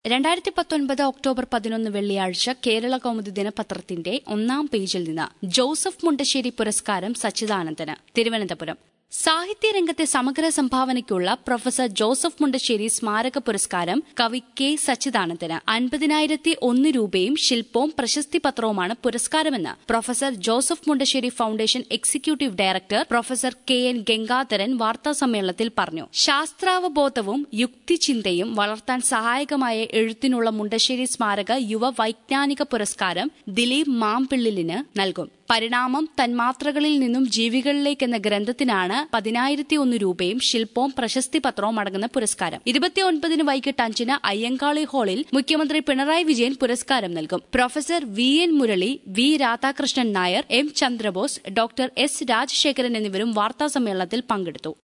2019 October 11 വെള്ളിയാഴ്ച കേരള കൗമുദി ദിനപത്രത്തിന്റെ ഒന്നാം പേജിൽ നിന്ന് ജോസഫ് മുണ്ടശ്ശേരി പുരസ്കാരം സച്ചിദാനന്ദന്. തിരുവനന്തപുരം. സാഹിത്യരംഗത്തെ സമഗ്ര സംഭാവനയ്ക്കുള്ള പ്രൊഫസർ ജോസഫ് മുണ്ടശ്ശേരി സ്മാരക പുരസ്കാരം കവി കെ സച്ചിദാനന്ദന്. 50,001 രൂപയും ശില്പവും പ്രശസ്തിപത്രവുമാണ് പുരസ്കാരമെന്ന് professor Joseph Mundassery foundation executive director professor K N Gangadharan വാർത്താസമ്മേളനത്തിൽ പറഞ്ഞു. ശാസ്ത്രാവബോധവും യുക്തിചിന്തയും വളർത്താൻ സഹായകമായ എഴുത്തിനുള്ള മുണ്ടശ്ശേരി സ്മാരക യുവ വൈജ്ഞാനിക പുരസ്കാരം ദിലീപ് മാമ്പിള്ളിലിന് നൽകും. പരിണാമം തന്മാത്രകളിൽ നിന്നും ജീവികളിലേക്കെന്ന ഗ്രന്ഥത്തിനാണ് 10,001 രൂപയും ശില്പവും പ്രശസ്തിപത്രവും അടങ്ങുന്ന പുരസ്കാരം. 29 വൈകിട്ട് 5 അയ്യങ്കാളി ഹാളിൽ മുഖ്യമന്ത്രി പിണറായി വിജയൻ പുരസ്കാരം നൽകും. Professor V N Murali, V Radhakrishnan Nair, M Chandrabose, doctor S Rajasekharan എന്നിവരും വാർത്താസമ്മേളനത്തിൽ പങ്കെടുത്തു.